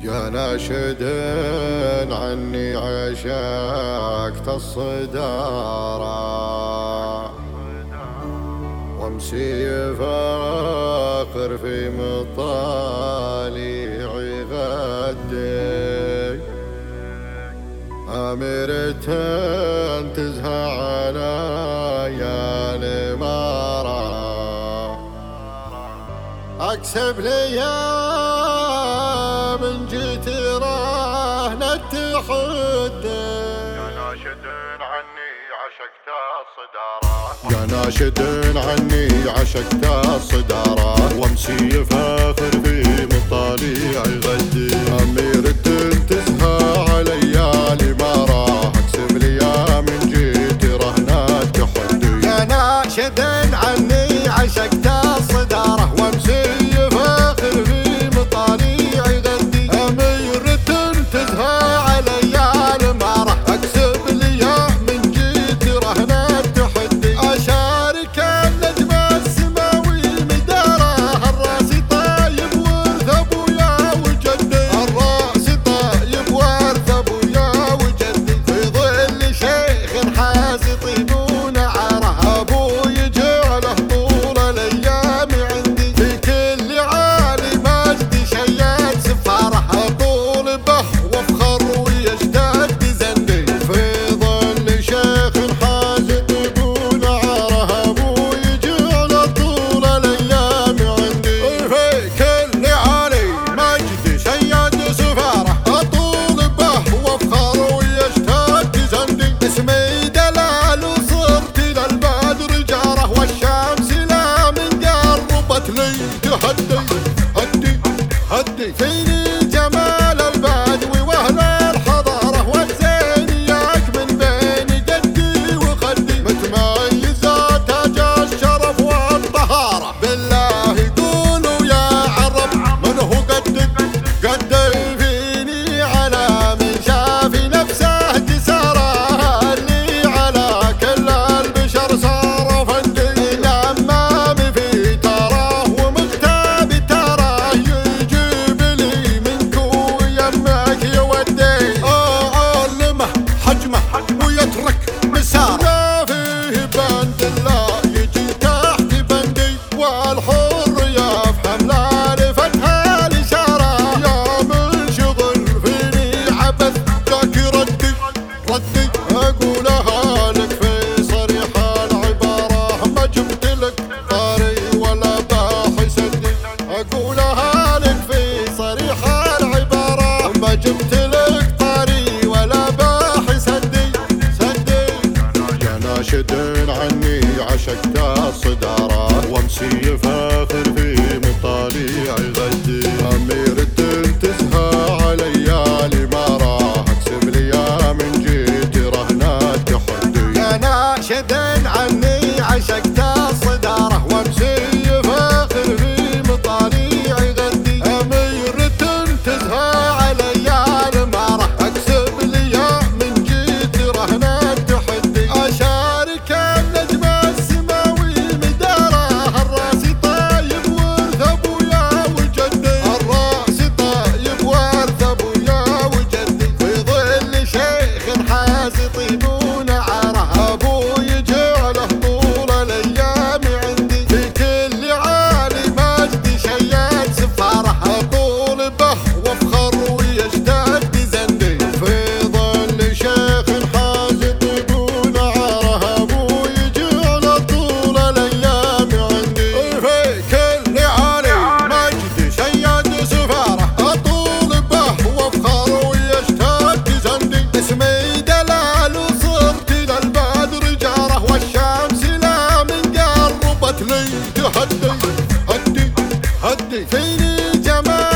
يا ناشد عني عشقت الصدارة وامسي فاخر في مطالع غدي أميرة تزهى عليا المرة أكسب لي من جيت رهن التحدي يا ناشد عني عشقت الصدارة يا ناشد عني عشقت الصدارة وامسي فاخر في مطالع غدي أميرة تزهى عليا الإمارة أكسب لي من جيت رهن التحدي يا ناشد عني عشقت الصدارة وامسي فاخر في مطالع غدي أميرة تزهى عليا الإمارة أكسب لي من جيت رهن التحدي أشارك النجم السماوي المدارة الراس طايب ورث أبويا وجدي الرأس طايب ورث أبويا وجدي في ظل شيخ حاز طيبون عاره أبوي جعله طول الأيام عندي في كل عالي مجد شياد سفاره أطول به وافخر ويشتد زندي في ظل شيخ حاز طيبون عاره أبوي جعله طول الأيام عندي في كل عالي مجد شياد سفاره أطول به وافخر ويشتد زندي اسمي دلال وصرت للبدر جاره والشمس لا من قربت لي هدي هدي فيني جمال البدوي واهل الحضاره والزينياك من بين جدي وخدي متميزة تاج الشرف والطهارة بالله قولوا يا عرب من هو قدك قدي فيني على من شافي نفسه جساره اللي على كل البشر صار فندي الأمام في تراه ومغتاب تراه يجيب لي منك ويمك يودي أعلمه حجمه ويترك مساره لا فيه بند لا يجي تحت بندي والحر يفهم لا لفتها الإشارة يا من شغل فيني عبث ذاك ردي أقولها لك في صريح العبارة ما جبت لك طاري ولا باحث الدي أقولها لك في صريح العبارة ما جبت لك طاري ولا باحث الدي سدي يا ناشد عني عشقت الصدارة وامسي فاخر في مطالع غدي أميرة تزهى عليا الإمارة أكسب لي من جيت رهن التحدي يا ناشد عني عشقت الصداره وامسي فاخر في مطالع غدي أميرة تزهى عليا الإمارة أكسب لي من جيت رهن التحدي أشارك النجم السماوي المدارة الراس طايب ورث أبويا وجدي الرأس طايب ورث أبويا وجدي في ظل شيخ حاز طيبون عاره أبوي جعله طول الأيام عندي في كل عالي مجد شياد سفاره أطول به وافخر ويشتد زندي في ظل شيخ حاز طيبون عاره أبوي جعله طول الأيام عندي في كل عالي مجد شياد سفاره أطول به وافخر ويشتد زندي اسمي دلال وصرت للبدر جاره والشمس لا من قربت لي هدي فيني جمال